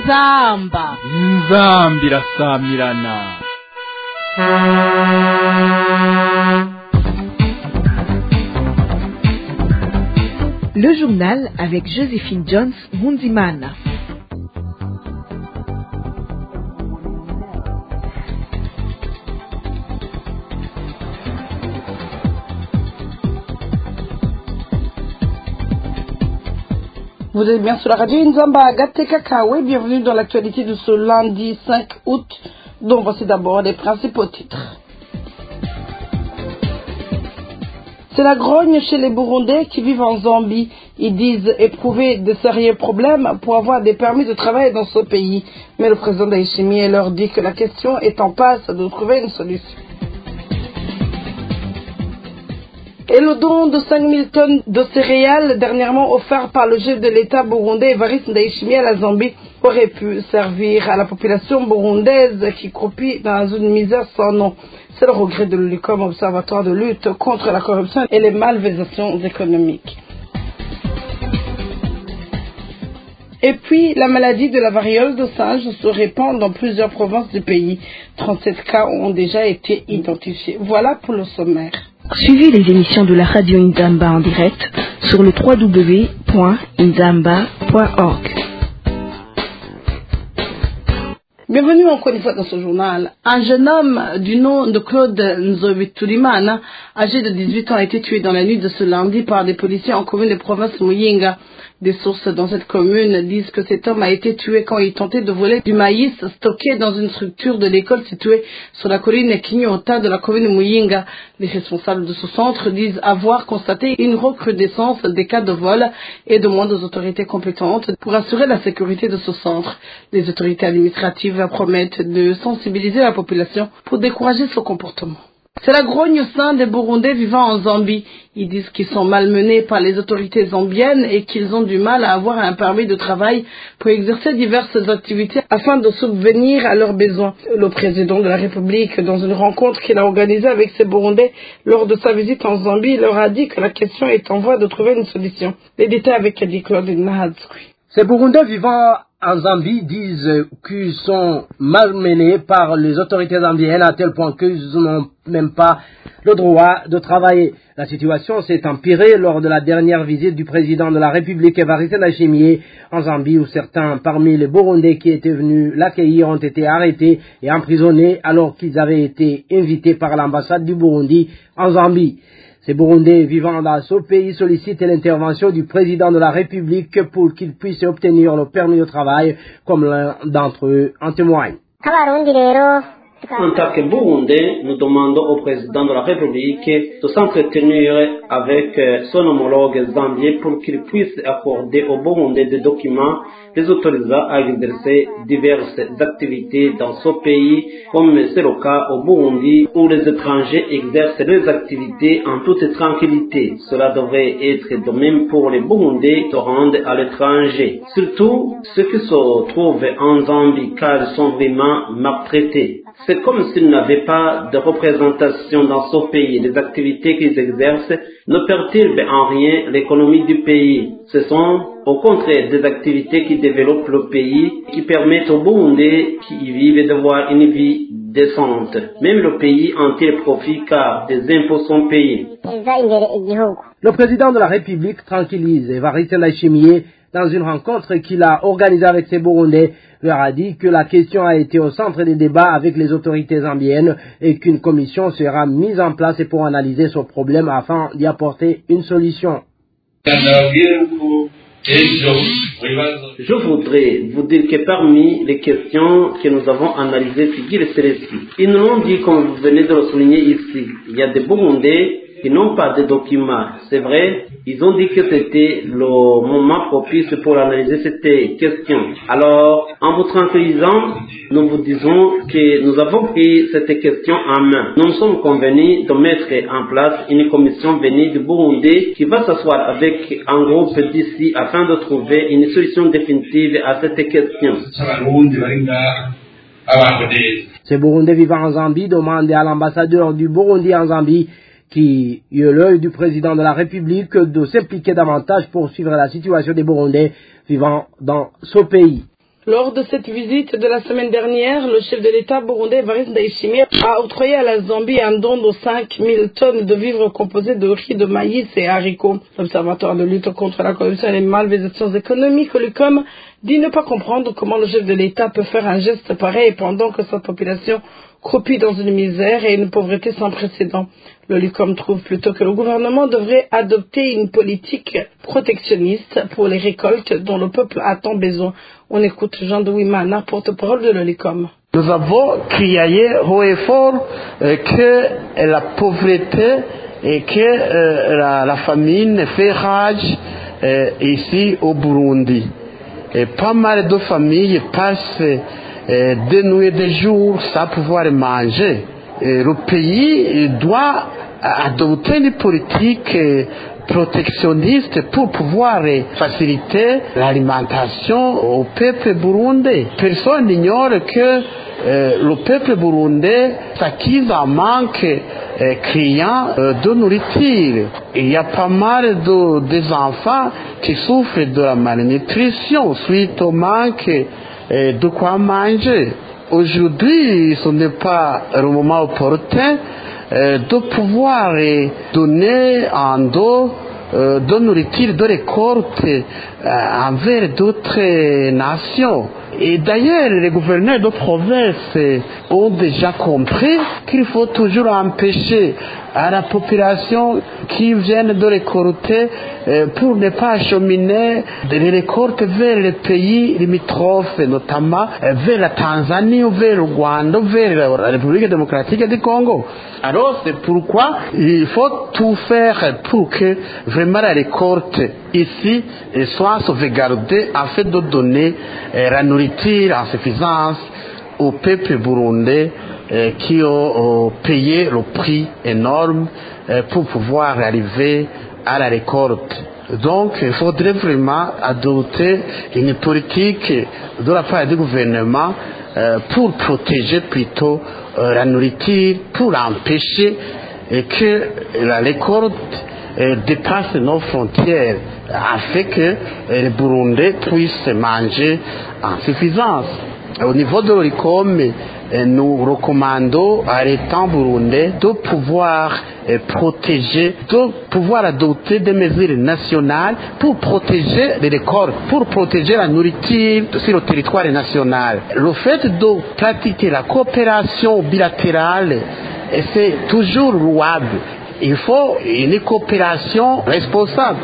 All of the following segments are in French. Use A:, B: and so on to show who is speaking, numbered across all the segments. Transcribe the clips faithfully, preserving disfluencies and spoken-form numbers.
A: inzamba
B: inzamba irasamirana.
C: Le journal avec Joséphine Jones Nkunzimana.
D: Vous êtes bien sur la radio Nzamba Gateka Kawe, bienvenue dans l'actualité de ce lundi cinq août, dont voici d'abord les principaux titres. C'est la grogne chez les Burundais qui vivent en Zambie. Ils disent éprouver de sérieux problèmes pour avoir des permis de travail dans ce pays. Mais le président Ndayishimiye leur dit que la question est en passe de trouver une solution. Et le don de cinq mille tonnes de céréales, dernièrement offert par le chef de l'État burundais Evariste Ndayishimiye à la Zambie, aurait pu servir à la population burundaise qui croupit dans une misère sans nom. C'est le regret de l'U L C O M, Observatoire de lutte contre la corruption et les malversations économiques. Et puis, la maladie de la variole de singe se répand dans plusieurs provinces du pays. trente-sept cas ont déjà été identifiés. Voilà pour le sommaire.
C: Suivez les émissions de la radio Nzamba en direct sur le w w w point nzamba point org.
D: Bienvenue encore une fois dans ce journal. Un jeune homme du nom de Claude Nzobitulimana, âgé de dix-huit ans, a été tué dans la nuit de ce lundi par des policiers en commune de province Muyinga. Des sources dans cette commune disent que cet homme a été tué quand il tentait de voler du maïs stocké dans une structure de l'école située sur la colline Kinyota de la commune Muyinga. Les responsables de ce centre disent avoir constaté une recrudescence des cas de vol et demandent aux autorités compétentes pour assurer la sécurité de ce centre. Les autorités administratives promettent de sensibiliser la population pour décourager ce comportement. C'est la grogne au sein des Burundais vivant en Zambie. Ils disent qu'ils sont malmenés par les autorités zambiennes et qu'ils ont du mal à avoir un permis de travail pour exercer diverses activités afin de subvenir à leurs besoins. Le président de la République, dans une rencontre qu'il a organisée avec ces Burundais lors de sa visite en Zambie, leur a dit que la question est en voie de trouver une solution. Les détails avec Adi Claude Nahadzri.
E: Ces Burundais vivant en Zambie disent qu'ils sont malmenés par les autorités zambiennes à tel point qu'ils n'ont même pas le droit de travailler. La situation s'est empirée lors de la dernière visite du président de la République Evariste Ndayishimiye en Zambie, où certains parmi les Burundais qui étaient venus l'accueillir ont été arrêtés et emprisonnés alors qu'ils avaient été invités par l'ambassade du Burundi en Zambie. Ces Burundais vivant dans ce pays sollicitent l'intervention du président de la République pour qu'il puisse obtenir le permis de travail, comme l'un d'entre eux en témoigne.
F: En tant que Burundais, nous demandons au président de la République de s'entretenir avec son homologue zambien pour qu'il puisse accorder aux Burundais des documents les autorisant à exercer diverses activités dans ce pays, comme c'est le cas au Burundi où les étrangers exercent leurs activités en toute tranquillité. Cela devrait être de même pour les Burundais qui se rendent à l'étranger, surtout ceux qui se trouvent en Zambie car ils sont vraiment maltraités. C'est comme s'ils n'avaient pas de représentation dans ce pays. Les activités qu'ils exercent ne perturbent en rien l'économie du pays. Ce sont au contraire des activités qui développent le pays, qui permettent aux Burundais qui y vivent d'avoir une vie décente. Même le pays en tire profit car des impôts sont payés.
E: Le président de la République tranquillise Evariste Ndayishimiye dans une rencontre qu'il a organisée avec ses Burundais. Leur a dit que la question a été au centre des débats avec les autorités zambiennes et qu'une commission sera mise en place pour analyser ce problème afin d'y apporter une solution.
F: Je voudrais vous dire que parmi les questions que nous avons analysées figure celle-ci. Ils nous l'ont dit comme vous venez de le souligner ici. Il y a des Burundais qui n'ont pas de documents. C'est vrai, ils ont dit que c'était le moment propice pour analyser cette question. Alors, en vous tranquillisant, nous vous disons que nous avons pris cette question en main. Nous sommes convenus de mettre en place une commission venue du Burundi qui va s'asseoir avec un groupe d'ici afin de trouver une solution définitive à cette question.
E: Ces Burundais vivant en Zambie demandent à l'ambassadeur du Burundi en Zambie qui est l'œil du président de la République de s'impliquer davantage pour suivre la situation des Burundais vivant dans ce pays.
D: Lors de cette visite de la semaine dernière, le chef de l'État burundais Evariste Ndayishimiye a octroyé à la Zambie un don de cinq mille tonnes de vivres composés de riz, de maïs et haricots. L'Observatoire de lutte contre la corruption et les malversations économiques, l'U C O M, dit ne pas comprendre comment le chef de l'État peut faire un geste pareil pendant que sa population croupit dans une misère et une pauvreté sans précédent. Le L U C O M trouve plutôt que le gouvernement devrait adopter une politique protectionniste pour les récoltes dont le peuple a tant besoin. On écoute Jean-Louis Mana, porte-parole de l'O L U C O M.
A: Nous avons crié haut et fort euh, que la pauvreté et que euh, la, la famine fait rage euh, ici au Burundi. Et pas mal de familles passent euh, des nuits et des jours sans pouvoir manger. Et le pays doit adopter une politique euh, protectionniste pour pouvoir faciliter l'alimentation au peuple burundais. Personne n'ignore que euh, le peuple burundais s'acquise en manque euh, criant euh, de nourriture. Il y a pas mal de, des enfants qui souffrent de la malnutrition suite au manque euh, de quoi manger. Aujourd'hui, ce n'est pas le moment opportun euh, de pouvoir euh, donner en dos euh, de nourriture, de récolte euh, envers d'autres nations. Et d'ailleurs, les gouverneurs de province ont déjà compris qu'il faut toujours empêcher à la population qui vient de récolter euh, pour ne pas acheminer des récoltes vers les pays limitrophes, notamment euh, vers la Tanzanie, vers le Rwanda, vers la République démocratique du Congo. Alors c'est pourquoi il faut tout faire pour que vraiment la récolte ici soit sauvegardée afin de donner euh, la nourriture en suffisance au peuple burundais euh, qui ont euh, payé le prix énorme euh, pour pouvoir arriver à la récolte. Donc il faudrait vraiment adopter une politique de la part du gouvernement euh, pour protéger plutôt euh, la nourriture, pour empêcher euh, que la récolte euh, dépasse nos frontières afin que euh, les Burundais puissent manger en suffisance. Au niveau de l'O L U C O M, nous recommandons à l'État burundais de pouvoir euh, protéger, de pouvoir adopter des mesures nationales pour protéger les récoltes, pour protéger la nourriture sur le territoire national. Le fait de pratiquer la coopération bilatérale, c'est toujours louable. Il faut une coopération responsable.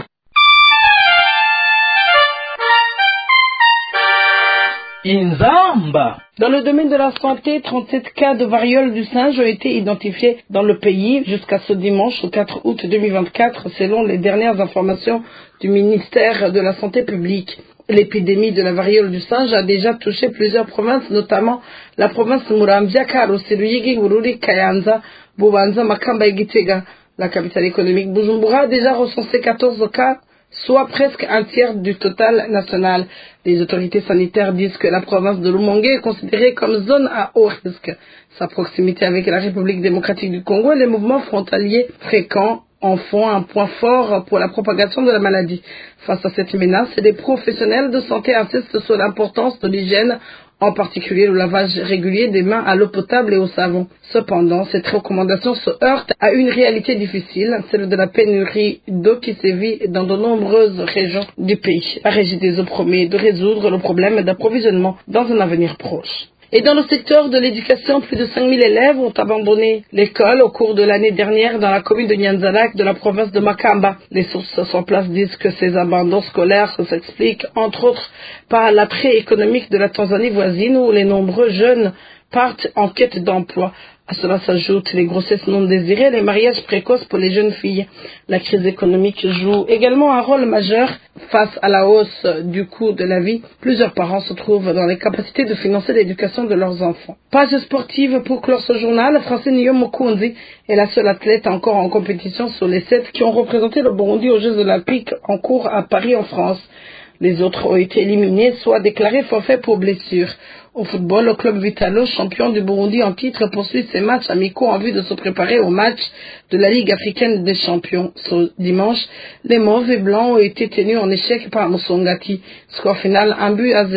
B: Inzamba.
D: Dans le domaine de la santé, trente-sept cas de variole du singe ont été identifiés dans le pays jusqu'à ce dimanche, au quatre août deux mille vingt-quatre, selon les dernières informations du ministère de la Santé publique. L'épidémie de la variole du singe a déjà touché plusieurs provinces, notamment la province de Muramvya, Karusi, Ruyigi, Bururi, Kayanza, Bubanza, Makamba et Gitega. La capitale économique Bujumbura a déjà recensé quatorze cas, soit presque un tiers du total national. Les autorités sanitaires disent que la province de Lumongue est considérée comme zone à haut risque. Sa proximité avec la République démocratique du Congo et les mouvements frontaliers fréquents en font un point fort pour la propagation de la maladie. Face à cette menace, les professionnels de santé insistent sur l'importance de l'hygiène, en particulier le lavage régulier des mains à l'eau potable et au savon. Cependant, cette recommandation se heurte à une réalité difficile, celle de la pénurie d'eau qui sévit dans de nombreuses régions du pays. La Régie des eaux promet de résoudre le problème d'approvisionnement dans un avenir proche. Et dans le secteur de l'éducation, plus de cinq mille élèves ont abandonné l'école au cours de l'année dernière dans la commune de Nyanzalak de la province de Makamba. Les sources sur place disent que ces abandons scolaires s'expliquent entre autres par l'attrait économique de la Tanzanie voisine où les nombreux jeunes partent en quête d'emploi. À cela s'ajoutent les grossesses non désirées et les mariages précoces pour les jeunes filles. La crise économique joue également un rôle majeur face à la hausse du coût de la vie. Plusieurs parents se trouvent dans les capacités de financer l'éducation de leurs enfants. Page sportive pour clore ce journal. Francine Mukunzi est la seule athlète encore en compétition sur les sept qui ont représenté le Burundi aux Jeux Olympiques en cours à Paris en France. Les autres ont été éliminés, soit déclarés forfaits pour blessure. Au football, le club Vitalo, champion du Burundi en titre, poursuit ses matchs amicaux en vue de se préparer au match de la Ligue africaine des champions. Ce dimanche, les mauves et blancs ont été tenus en échec par Musongati. Score final, un but à zéro.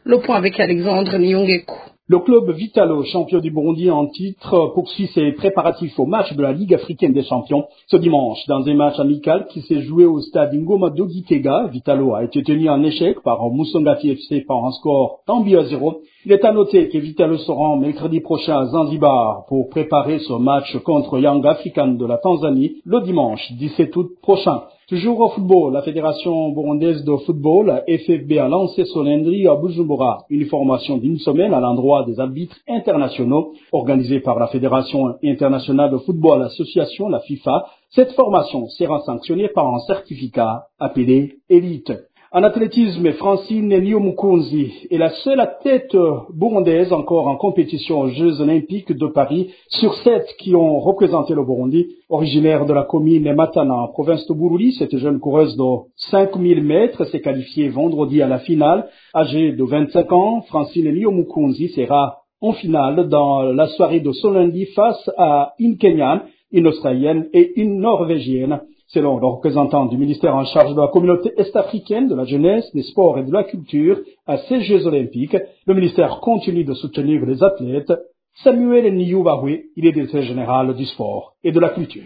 D: Le point avec Alexandre Nyongeko.
G: Le club Vitalo, champion du Burundi en titre, poursuit ses préparatifs au match de la Ligue africaine des champions ce dimanche. Dans un match amical qui s'est joué au stade Ngoma de Gitega, Vitalo a été tenu en échec par Musongati F C par un score d'un but à zéro. Il est à noter que Vitalo se rend mercredi prochain à Zanzibar pour préparer ce match contre Young African de la Tanzanie le dimanche dix-sept août prochain. Toujours au football, la Fédération burundaise de football, la F F B, a lancé son lundi à Bujumbura une formation d'une semaine à l'endroit des arbitres internationaux organisée par la Fédération internationale de football association, la FIFA. Cette formation sera sanctionnée par un certificat appelé Elite. En athlétisme, Francine Niomukunzi est la seule athlète burundaise encore en compétition aux Jeux Olympiques de Paris sur sept qui ont représenté le Burundi. Originaire de la commune Matana, en province de Bururi, cette jeune coureuse de cinq mille mètres s'est qualifiée vendredi à la finale. Âgée de vingt-cinq ans, Francine Niomukunzi sera en finale dans la soirée de ce lundi face à une Kenyane, une Australienne et une Norvégienne. Selon le représentant du ministère en charge de la communauté est-africaine, de la jeunesse, des sports et de la culture à ces Jeux olympiques, le ministère continue de soutenir les athlètes. Samuel Niyubahwe, il est directeur général du sport et de la culture.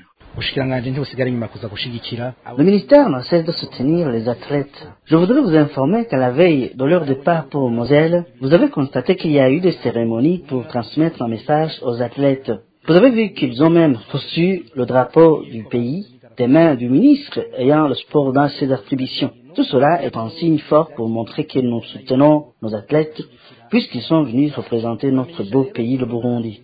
H: Le ministère ne cesse de soutenir les athlètes. Je voudrais vous informer qu'à la veille de leur départ pour Moselle, vous avez constaté qu'il y a eu des cérémonies pour transmettre un message aux athlètes. Vous avez vu qu'ils ont même reçu le drapeau du pays des mains du ministre ayant le sport dans ses attributions. Tout cela est un signe fort pour montrer que nous soutenons nos athlètes puisqu'ils sont venus représenter notre beau pays, le Burundi.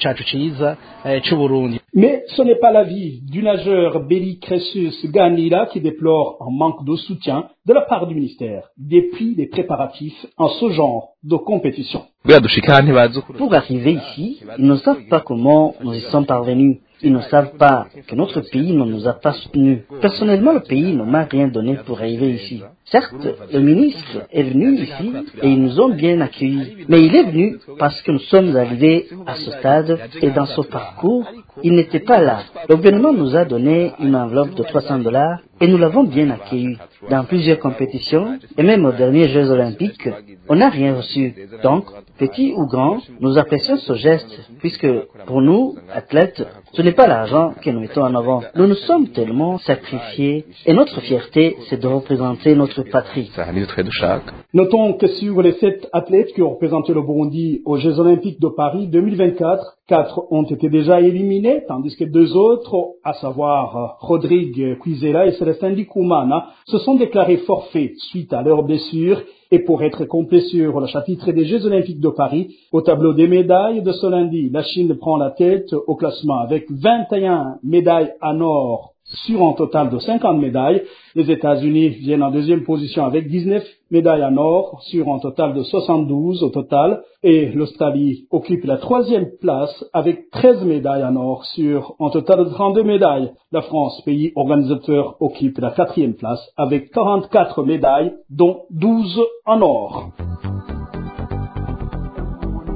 G: Mais ce n'est pas l'avis du nageur Belly Cressus Ganila qui déplore un manque de soutien de la part du ministère depuis les préparatifs en ce genre de compétition.
H: Pour arriver ici, ils ne savent pas comment nous y sommes parvenus. Ils ne savent pas que notre pays ne nous a pas soutenus. Personnellement, le pays ne m'a rien donné pour arriver ici. Certes, le ministre est venu ici et ils nous ont bien accueillis. Mais il est venu parce que nous sommes arrivés à ce stade et dans ce parcours, il n'était pas là. Le gouvernement nous a donné une enveloppe de trois cents dollars et nous l'avons bien accueilli. Dans plusieurs compétitions et même aux derniers Jeux olympiques, on n'a rien reçu. Donc, petit ou grand, nous apprécions ce geste puisque pour nous, athlètes, ce n'est pas l'argent que nous mettons en avant. Nous nous sommes tellement sacrifiés et notre fierté, c'est de représenter notre patrie.
G: Notons que sur les sept athlètes qui ont représenté le Burundi aux Jeux Olympiques de Paris deux mille vingt-quatre, quatre ont été déjà éliminés, tandis que deux autres, à savoir Rodrigue Kwizera et Célestin Ndikumana, se sont déclarés forfaits suite à leurs blessures. Et pour être complet sur le chapitre des Jeux Olympiques de Paris, au tableau des médailles de ce lundi, la Chine prend la tête au classement avec vingt et un médailles en or sur un total de cinquante médailles. Les États-Unis viennent en deuxième position avec dix-neuf médailles en or sur un total de soixante-douze au total. Et l'Australie occupe la troisième place avec treize médailles en or sur un total de trente-deux médailles. La France, pays organisateur, occupe la quatrième place avec quarante-quatre médailles, dont douze en or.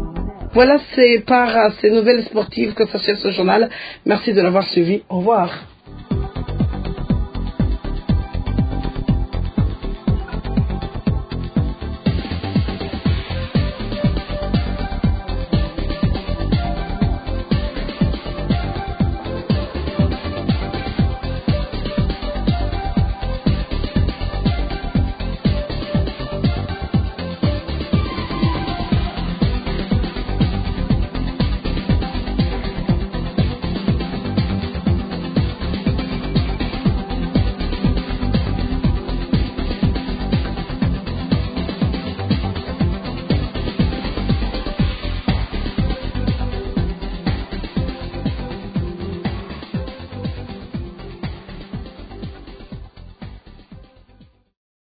D: Voilà, c'est par ces nouvelles sportives que s'achève ce journal. Merci de l'avoir suivi. Au revoir.